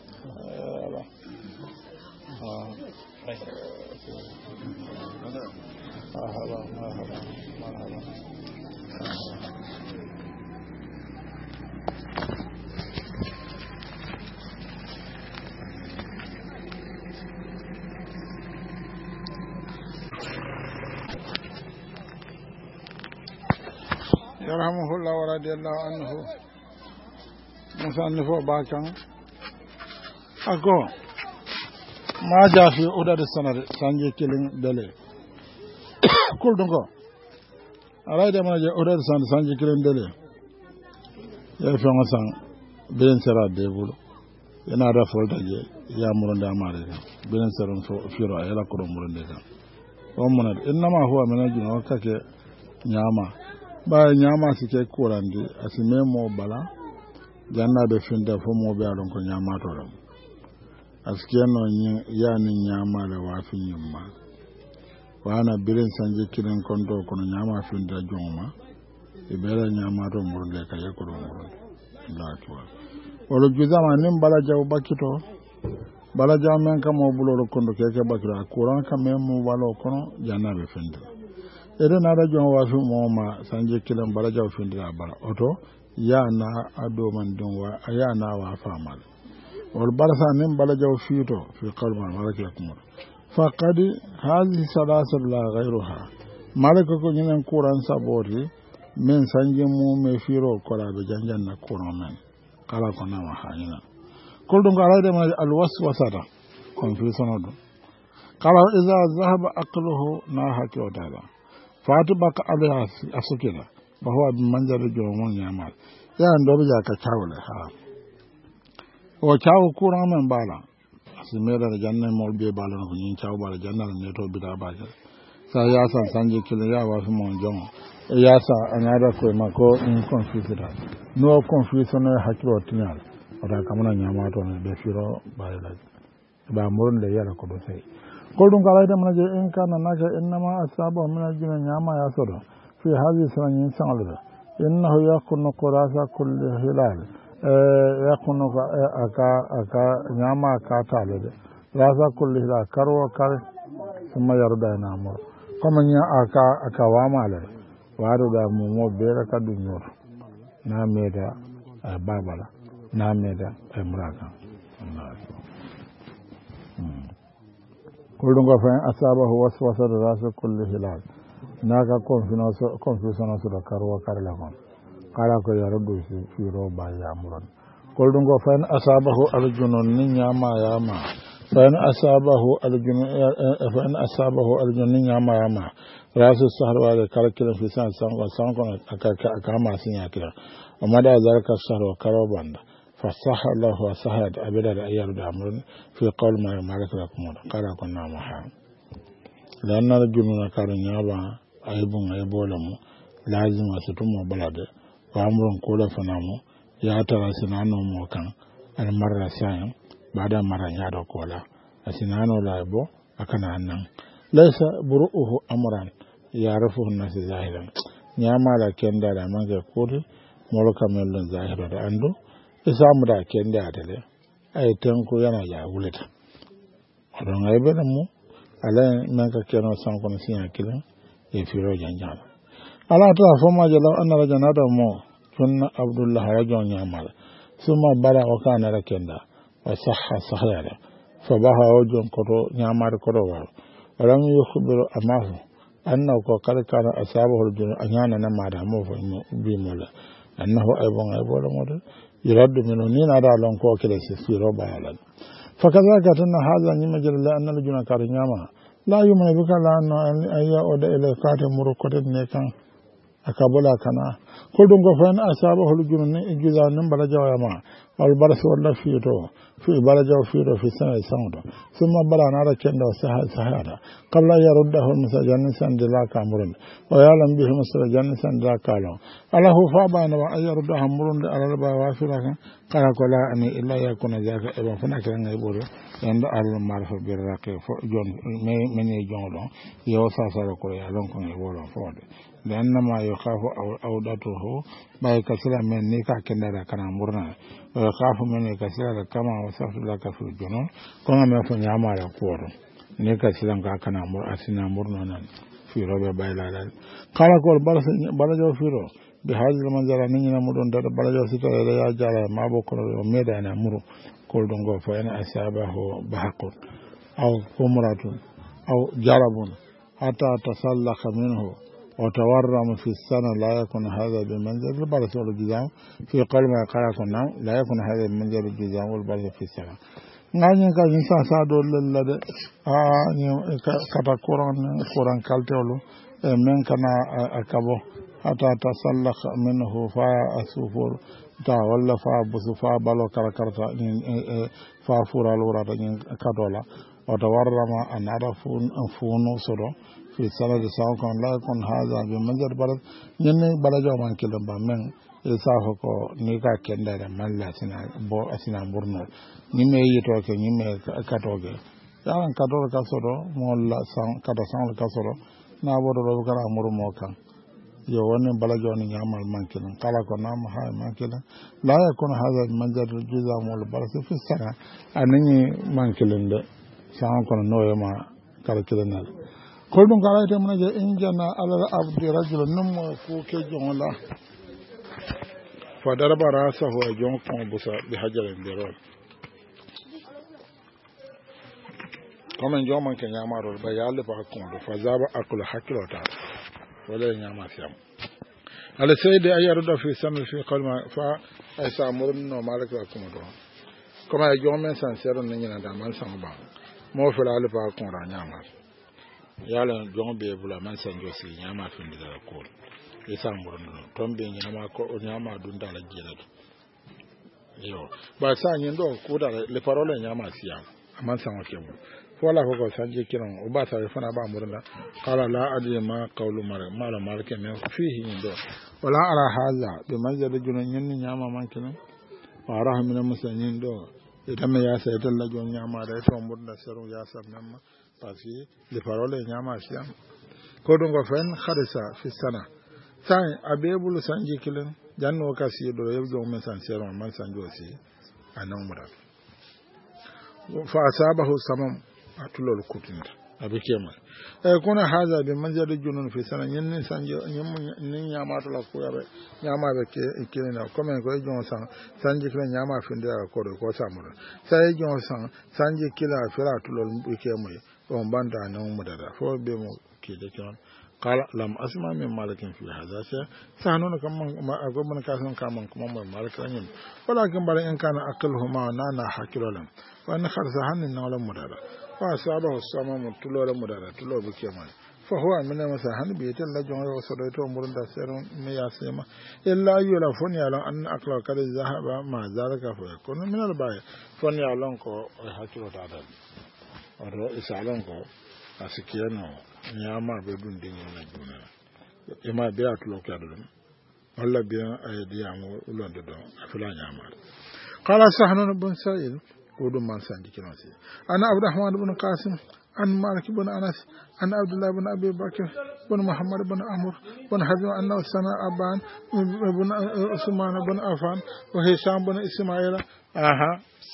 مرحبا مرحبا مرحبا يرحمه الله ورضي الله عنه musanni fo ba kan ako ma jafi odade sanade sanje kilin dele kul dungo alayde ma je odade sanade sanje kilin dele e fe ngosan ben sera de bulu ina da folta je ya muronda mare ben sera fo firo ay la ko muronde kan o monad inma huwa manajin o kake nyama ba nyama sike kurandi asime mo bala janna be finda fo mo be alon ko nyama to ram askiyano nyi yani nyama le wa fi nyumma wana bilen sanje kilen kondo kono nyama finda joma e bela nyama to murde ka yakoro murde la to wala juzama nim bala jaw bakito bala jaw men kam mo buloro kondo keke bakira kuran kam men mo walo kono janna be finda ede na da jom wa fi mo ma sanje kilen bala jaw finda bala oto yana ado man don wa yana wa famal wal barasa nim bala jaw fito fi qalban malaka kumur faqad hadhihi salasat la ghayruha malaka ko nyinen kuran sabori men sanje mu me firo kola be janjan na kuran men kala ko na wa hanina kol don ga rade man al waswasata confusion odo kala iza zahaba aqluhu na hakyo dala fatu baka ala asukila bahuwa bin manjar jomon yamal ya ndo bija ka chawle ha o chawu kuran men bala simera da janna mol be balon ko nyin chaw bala janna ne to bida ba ja sa ya san sanje kile ya wa mo jongo ya sa anada ko mako in confuse da no confusion no hakiro tinal oda kamana nyama to ne be firo ba la ba murun da yara ko do sai ko dun kala da manaje in kana naka innama asaba min ajina nyama ya sodo fi hadhihi sanan yin sangalda innahu yakunu qurasa kulli hilal yakunu aka aka nyama ka talade rasa kulli hilal karwa kar summa yarda na mo kuma nya aka aka wa mala waro da mu mo bera ka dunyor na meda babala na meda emraka kullum ga fayin asabahu waswasa da rasu kulli hilal naka confusion su da karwa karla kon kala ko ya rubu shi firo ba ya muran kullum ga fayin asabahu aljunun nin yama yama fayin asabahu aljunun fayin asabahu aljunun yama yama rasu saharwa da karkira fi san san san kon aka aka ma sun ya kira amma da zarka saharwa karwa banda فصح الله وصحت أبدا الأيام بأمر في قول ما مالك لكم قال كنا محام لأن الجنون كان يابا أيبون أيبولم لازم أستم بلد وأمر كل فنامو يأتى سنانو موكان المرة سايم بعد مرة يادو كولا سنانو لايبو أكنا أنن ليس بروءه أمرا يعرفه الناس ظاهرا نعم على كندا لمن يقول ملوكا ملون ظاهرا عنده isamu da kende atele ay tenko yana ya wuleta don ay bena mu ala nan ka keno san kono sinya kilan e firo janjala ala ta fama jala anna rajana da mo kunna abdullah rajon yamal suma bara o kana rakenda wa sahha sahara fa baha wajon koto nyamar kodo wa alam yukhbiru amahu anna ko kala kana asabahu jun anyana na mada mo fa bi mola annahu aybon aybola modo يرد منه نين على لون كو كده سي ربا على فكذلك ان هذا نمجل لان الجنا كارنياما لا يمن بك لا ان اي اود الى كات مركوت نيكان akabula kana ko dum go fan asaba hol junne igiza nan bala jawama al baras wala fiito fi bala jaw fiito fi sana sawdo summa bala na ra kenda sahara qabla yaruddahu musajan san de la kamurun wa yalam bihi musajan san da kalo alahu fa bana wa ayaruddahu murun ala ba wa fi raka kala ko la ani illa yakuna zaka e ba fana kan ngai bodo yanda al marfa bir raqi fo jon me meni jonlo yo sa sa ko ya lon ko ngai bodo fo لأنما يخاف أودته باي كسر من نيكا كندرا كنا مرنا ويخاف من كسر كما وصف لك في الجنون كما ما في نعمة القور نيكا سلام كنا مر أسنا مرنا في ربع بايلال قال قول بلس بلجوا في رو بهذا المنظر نيجي نمرون در بلجوا سيتا لا يجعل ما بكر ميدان مرو كل دونغو فين أسابه بحق أو قمرة أو جرب حتى تسلخ منه وتورم في السنة لا يكون هذا بمنزل البرد والجزام في قلب ما قال كنا لا يكون هذا بمنزل الجزام والبرد في السنة ngani ka insa sa do lelde a ni kata quran quran kaltewlo e men kana akabo ata tasallakh minhu fa asufur ta walla fa busu fa balo karakarta fa fural wurata ni kadola o tawarrama an arafun funu soro في سنة ساوكون لا يكون هذا بمنزل بلد يني بلجو من كلم بمن يسافكو نيكا كندر من لا سنا بو أسنا برنو نيمي يتوك نيمي كاتوك يان كاتوك كسرو مولا سان كاتا سان كسرو نابورو بكرا أمور موكا يواني بلجو نيامل من كلم كلا كنا مهاي من كلم لا يكون هذا بمنزل الجزاء مول بلد في السنة أنني من كلم ده ساوكون نويما كلا كلم كل من قال يتم نجى إن جنا على العبد رجل نمو فوق جملة فضرب رأسه وجون كم بسا بحجر الدرول كم إن جون من كان يعمر البيال فأكون فزاب أكل حكي وتعب ولا يعمر سيام على سيد أيرد في سنة في قلم فأسامرن ومالك لكم دون كما يجون من سنسير نجنا دامان سنبا مو في العالي فأكون رانيامر yala jong be bula man san josi nyama findi da ko isa murno tombe nyama ko nyama dunda la jela yo ba sa nyindo ko da le parole nyama siya aman san o kebul fola ko ko sanje kiran o ba sa fana ba murna qala la adri ma qawlu mar mala marke men fihi ndo wala ara haza be manzal junan nyen nyama man kinan wa rahmina musanyin do ita me ya sai talla jon nyama da to murna seru ya sab namma pasi le parole nyama siam ko do go fen khadisa fi sana sai abebulu sanje kilan janno kasi do yebjo men san seru man sanjo si anan mura fa asabahu samam atulol kutinta abikema e kuna haza be manjade junun fi sana nyen sanje nyem nyama to la ko yabe nyama be ke ke na comme ko jon san sanje kila nyama finde ko ko samura sai jon san sanje kila fira tulol bikema on banda nan mudada fo be mo ke de kon qala lam asma min malikin fi hadha sa sanuna kam ma agomman kasan kaman kuma mai malikan walakin bara in kana aqluhuma nana hakilolam wa an kharsa hanin nawlam mudada fa sabahu sama mutulo mudada tulo bike mai fa huwa min masa han bi tan la jonga wasodo to murunda serun me ya sema illa yula fon ya lan an aqla kad zahaba ma zalika fa kun min al bay fon ya lan ko hakilo ta dal oro isalan ko asikiyano nyama be dun dinyin na juna e ma be atulo ka dum walla be ay diamu ulonde do afula nyama qala sahnun ibn sa'id ko dum man sandi kinasi ana abdurrahman ibn qasim an malik ibn anas an abdullah ibn abi bakr ibn muhammad ibn amr ibn habib anna sana aban ibn usman ibn afan wa hisham ibn ismaila aha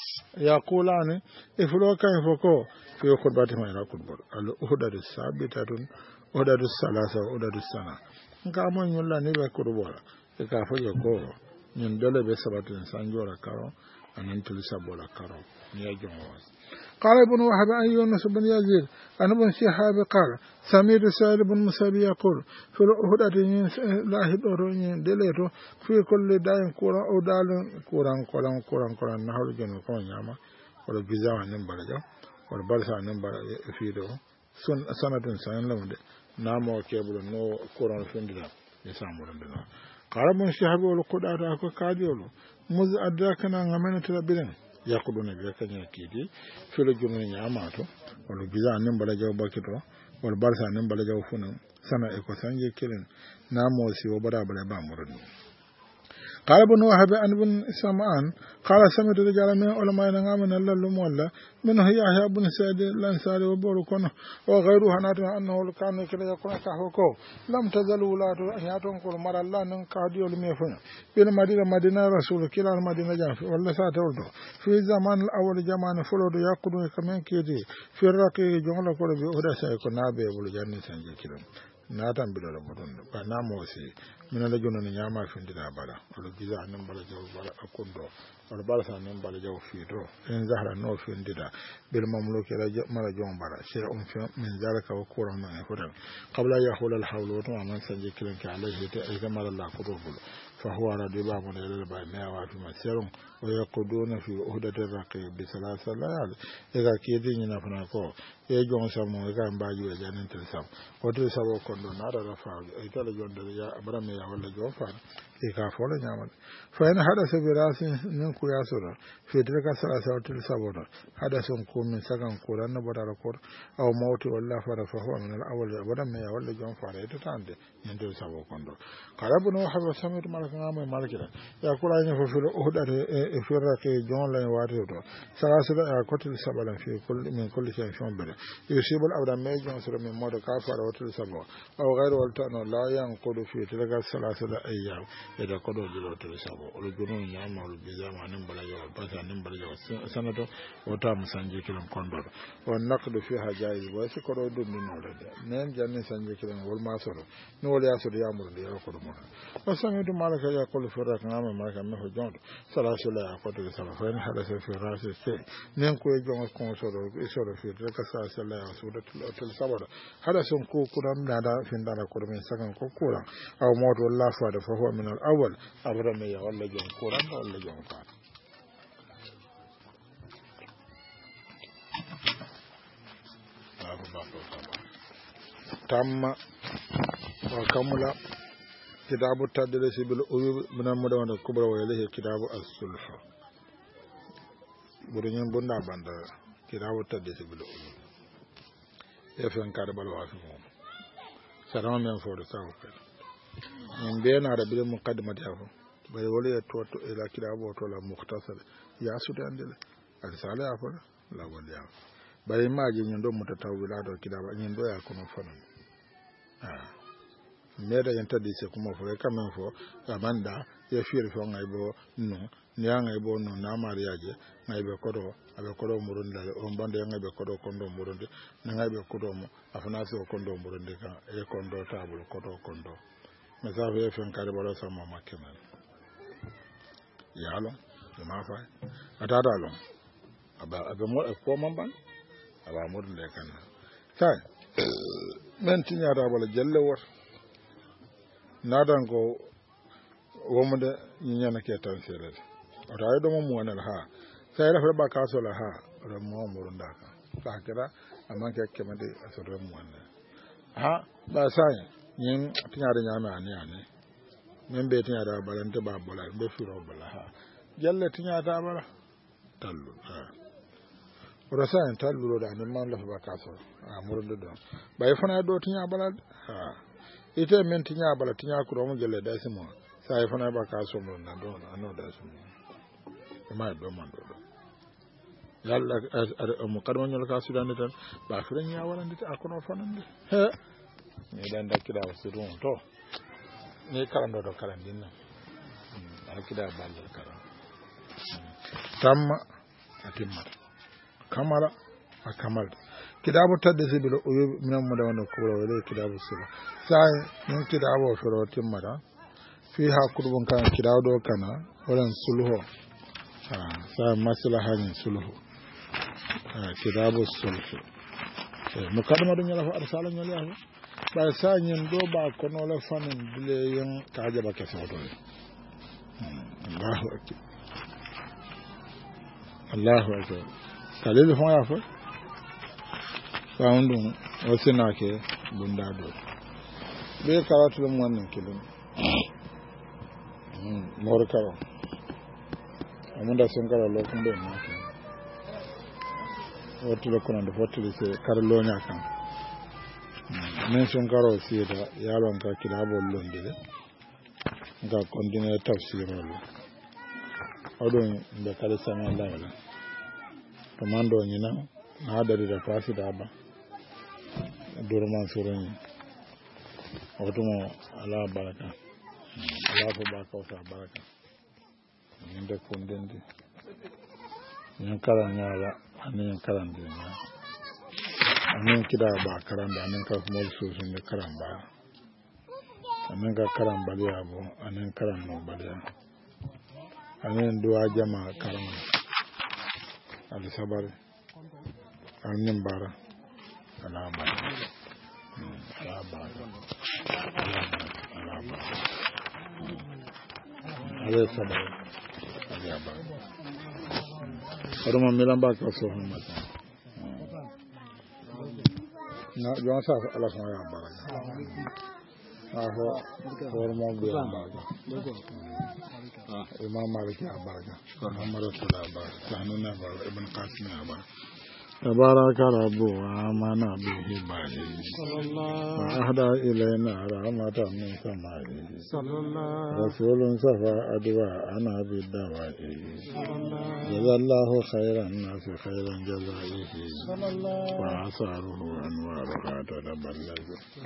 yaqulani iflo kan foko fi khutbati ma ila khutbar al uhdadu sabitatun uhdadu salasa uhdadu sana nka mon yulla ni be khutbora e ka fo ko ñun dole be sabatin sanjora karo anan tul sabola karo ni ya jongo قال ابن وهب أن يونس بن يزيد أن ابن شهاب قال سمير سائل بن مسابي يقول في الأهدة لا هدورين دليتو في كل داين كورا أو دالين كوران كوران كوران كوران نحو جنو كون ياما ولا جزاء نمبرجا ولا برسا نمبر فيدو سن سنة سنة لمده نامو كيبل نو كوران فندلا يسامرون دنا قال ابن شهاب والقدرة أكو كاديولو مز أدركنا غمنة ربنا yakuduna be kanya kidi filo jumu nyamato wala giza nan bala jaw bakito wala barsa nan bala jaw funan sana e ko sanje kilen na mo si o bara bala ba murun قال ابن وهب عن ابن سمعان قال سمعت رجالا من علماء نعمنا الله مولا من هي يحيى بن سعيد الانصاري وبركون وغيره ناتنا انه كان كده يكون كهوكو لم تزل ولاد ياتون كل مر الله نن كاديو لميفن في المدينه مدينه رسول كلا المدينه جاء ولا ساتولد في زمان الاول زمان فلود يقودون كمان كيدي في الرقي جمل كل بيودا سيكون نابي بولجان سانجي كيلو natan bi dole mudun ba na mo si min la jono ni nyama findira bala wala giza nan bala jaw bala akundo wala bala sa nan bala jaw fido en zahra no findira bil mamluki la mala jon bala shay um fi min zalika wa quran ma hudan qabla yahul al hawl wa man sanji kiran ka alayhi ta ay kama Allah qurubul fa huwa radi ba mun ila ba ma wa fi masirun wa yaquduna fi uhdati raqib bi salasa layal ega kidi ni na fana ko e jon sa mo ga mbaji we janin tel sam ko to sa ko do na da fa e tala jon da ya abrame ya wala jon fa e ka fo la nyama fa ina hada se bi rasin nin ku ya sura fi tilka salasa til sabona hada sun ko min sagan ko ran na bodara ko aw mawti walla fa fa huwa min al awwal abrame ya wala jon fa e to tande nin tel sabo ko do karabun wa haba samir malaka ngam malakira ya kula ni fo fi uhdati e firraqi jon la wati to salasa ya kotil sabala fi kulli min kulli shay shambara يصيب الأبد ميجون سر من مود كافر وتر سبوا أو غير والتانو لا ينقض في تلك الثلاثة أيام إذا قضوا جلو تر سبوا والجنون يعمل والبزام عنهم بلا جواب بس عنهم بلا جواب سنة وتام سنجي كلام كندر والنقد فيها جائز بس قضوا دون نورد نين جاني سنجي كلام والماسور نول ياسر يعمل لي يقول منا وسمعت مالك يقول فرق نعم مالك منه جون ثلاثة لا يقض سبوا فإن حدث في رأس الشيء نين كوي جون كون سورو سورو في تلك الثلاثة لا suratul sabara hada sun ko kuran da da fin da ko min sakan ko kuran aw mawt wallahi fa da fa huwa min al awwal abra me ya walla jon kuran da walla jon fa tamma wa kamula kitabu tadrisi bil uyub min al mudawana kubra wa ilayhi kitabu as-sulh burin bunda banda kitabu tadisi bil ulum e fen kada bal wa fi mo sarama men fo do sawo fe min be na da bil muqaddimat ya fo bay wala ya to ila kitabu to la mukhtasar ya su da andele al sala ya fo la wala ya bay maaji nyindo mutatawila do kitabu nyindo ya kono fana ah meda yanta dise kuma fo kamen fo abanda ya fiir fo ngay bo no nya ngay bo no na mariage ngay be kodo abe kodo murunde on bande ngay be kodo kondo murunde na ngay be kodo mo afana so kondo murunde ka e kondo table kodo kondo mais ça veut faire kare balo sama makkenan yalo ma fa atata lo aba abe mo ko mamban aba murunde kan sai men tinya da bala jalle wor nadan ko womude nyana ke tan sere o tay do mo wonal ha sai la ba ka so la ha ro mo mo ndaka ta kira amma ke kemade asoro mo wonal ha ba sai yin tinya da nyama ani ani men be tinya da balante ba bola be firo bola ha jalle tinya da bara tallu ha o sai tallu da ni man la ba ka so a mo do do ba fana do tinya bala ha ite men tinya bala tinya kuro mo jelle da simo sai fana ba ka so mo na do na no da simo ma do man do yalla mo kadmo nyol ka sudan tan ba furan ya wala ndita akono fanande he ni dan da kida wasirun to ni karando do karandin nan akida balal karam tamma atimma kamara akamal kitabu tadisi bil uyub min mu da wannan kubra wala kitabu sura sai mun kitabu furatin mara fi ha kurbun kan kitabu do kana wannan sulhu ha sai maslahan sulhu ha kitabu sulhu mu kadma do nyala fa arsalan nyala ya ba sai nyen do ba kono la fanin dile yin kaje ba kese do Allahu akbar Allahu akbar kalil fon ya fa foundum o sinake bunda do be karatu mun wannan kilin mm mor karo amunda sun karo lokun da ma ka wato lokun da fotile se karlo nya kan men sun karo si da yaron ka kilabo londile ga continue tafsiro lo odon da kala sama Allah komando nyina na da da fasi da ba durman surun wato ala baraka ala ko ba ko sa baraka min da kunden di nyan karan yala anin karan di na anin kida ba karan da anin ka kuma su sun da karan ba anin ka karan baliya bo anin karan no baliya anin duwa jama karan al sabar anin bara ala bara ala bara ala bara ala sabar ala bara oroma milan ba ka so mata na jo sa ala so ya bara aho oroma bi ba ah imam malik ya bara muhammad rasulullah bara sanuna bara ibn qasim ya bara تبارك رب وآمنا به باهي وأهدى إلينا رحمة من سمائه رسول صفى أدواءنا بالدوائه جزا الله خير الناس خيرا جزائه وآثاره أنوارها تتبلد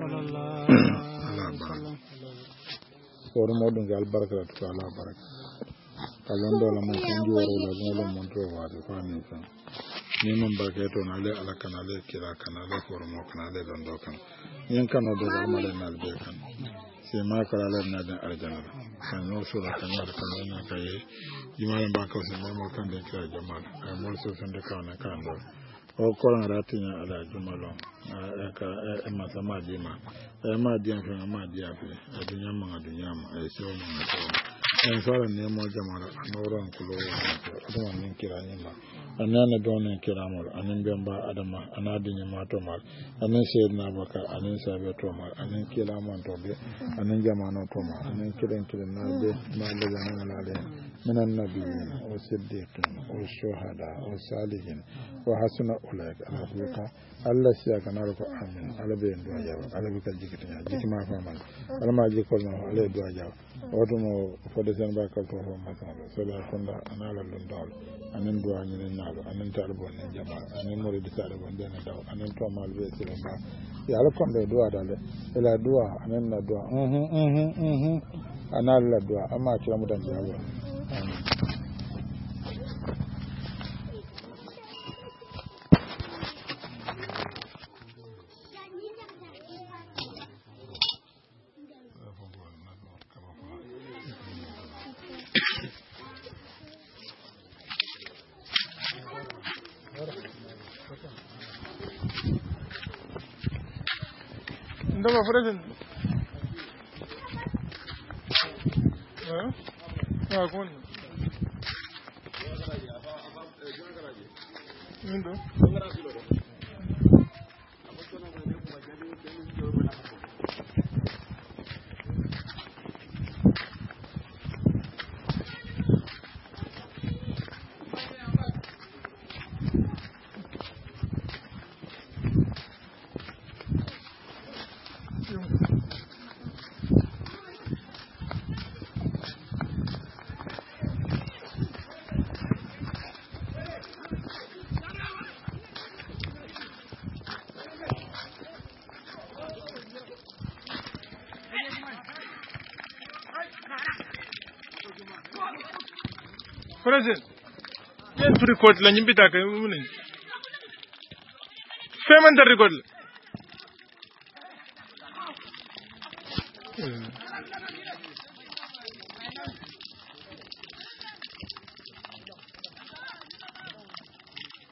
ورمودن قال بركة تعالى بركة قالون دولا من كنجو ورولا زنولا منتو وادي فانيسا neman barkaito na le ala kana le kira kana le formo kana le don dokan yin kana do amale na le kan sai ma kala le na da arjana kan no so da kan da kan na kai jimalan ba ka sai mo kan da kira jama'a ai mo so san da kana kan do o ko na ratinya ala jumalo ka e ma sama dima e ma dian kan ma dia fi adunya ma adunya ma ai so ma so en sala ne mo jama'a no ran kulo ko min kira ni ma anana dona kiramol anin bemba adama anadinya matomal anin sayyidina bakar anin sabe tomal anin kiramon tobe anin jama'ano tomal anin kiran kiran na be ma da nan na le من النبيين والصديقين والشهداء والصالحين وحسن أولئك رفيقا الله سياك نارك آمين على بين دعاء جاب على بك جيكتنا جيك ما فهمنا على ما جيكولنا على دعاء جاب وتمو فدسن باكل فهو مثلا سلا كندا أنا على لندال أنا دعاء نينالو أنا تعرفون جماعة أنا مريد تعرفون دين داو أنا تومال بيسلم با يا لكم دعاء داله إلى دعاء أنا دعاء أه أه أه أنا لا دعاء أما كلام دنيا ndama present ah ah kon ndo President, yen to record la nyimbi ta kay mu ne feman da record la